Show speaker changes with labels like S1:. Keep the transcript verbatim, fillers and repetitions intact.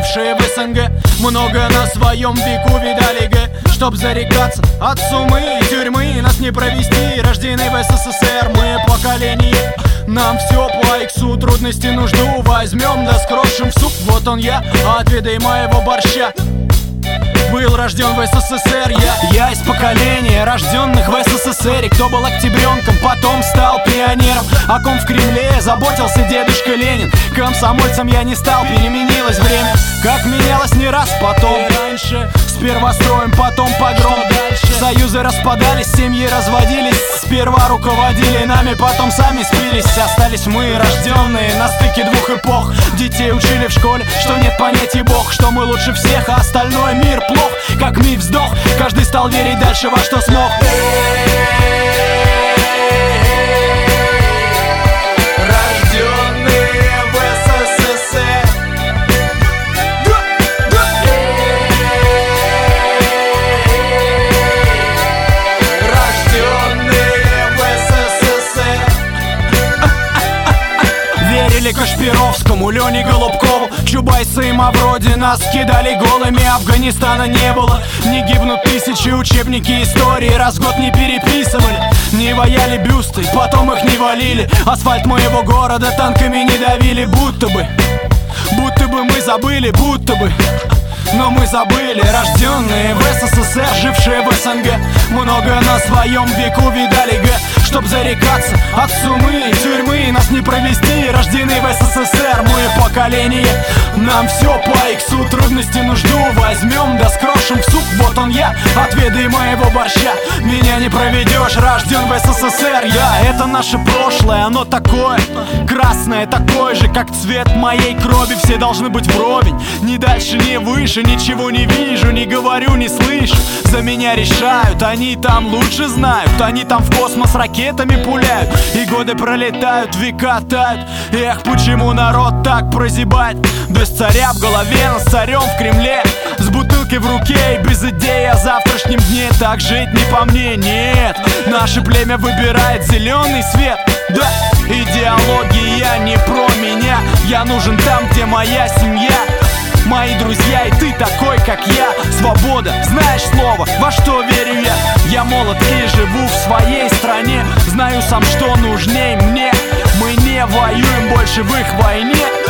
S1: жившие в СНГ, много на своем веку видали г. Чтоб зарекаться от сумы и тюрьмы, нас не провести, рождены в СССР. Мы поколение, нам все по иксу, трудности нужду возьмем, да скрошим в суп. Вот он я, отведай моего борща. Был рожден в СССР я. Я из поколения рожденных в СССР. И кто был октябренком, потом стал пионером. О ком в Кремле заботился дедушка Ленин. Комсомольцем я не стал, переменилось время. Как менялось не раз потом. Раньше сперва строим, потом погром. Союзы распадались, семьи разводились. Сперва руководили нами, потом сами спились. Остались мы, рожденные на стыке двух эпох. Детей учили в школе, что нет понятия Бог, что мы лучше всех, а остальной мир плох. Как миг вздох, каждый стал верить дальше во что смог. Рожденные в СССР. Рожденные в СССР. Верили Кашпировскому, Лене Голубкову, Чубайсы и Мавроди. Нас кидали голыми, Афганистана не было. Не гибнут тысячи, учебники истории раз в год не переписывали. Не ваяли бюсты, потом их не валили. Асфальт моего города танками не давили. Будто бы, будто бы мы забыли, будто бы. Но мы забыли, рожденные в СССР, жившие в СНГ, много на своем веку видали г. Чтоб зарекаться от сумы и тюрьмы, нас не провести, рождены в СССР. Мы поколение, нам все по иксу, трудности нужду возьмем, да скрошим в суп. Вот он я, отведай моего борща. Меня не проведешь, рожден в СССР я. Это наше прошлое, оно такое красное, такое же, как цвет моей крови. Все должны быть вровень, ни дальше, ни выше. Ничего не вижу, не говорю, не слышу. За меня решают, они там лучше знают. Они там в космос ракетами пуляют. И годы пролетают, века тают. Эх, почему народ так прозябает? Без царя в голове, но с царем в Кремле. С бутылкой в руке и без идеи о завтрашнем дне. Так жить не по мне, нет. Наше племя выбирает зеленый свет. Да, идеология не про меня. Я нужен там, где моя семья, мои друзья и ты такой, как я. Свобода, знаешь слово, во что верю я. Я молод и живу в своей стране. Знаю сам, что нужней мне. Мы не воюем больше в их войне.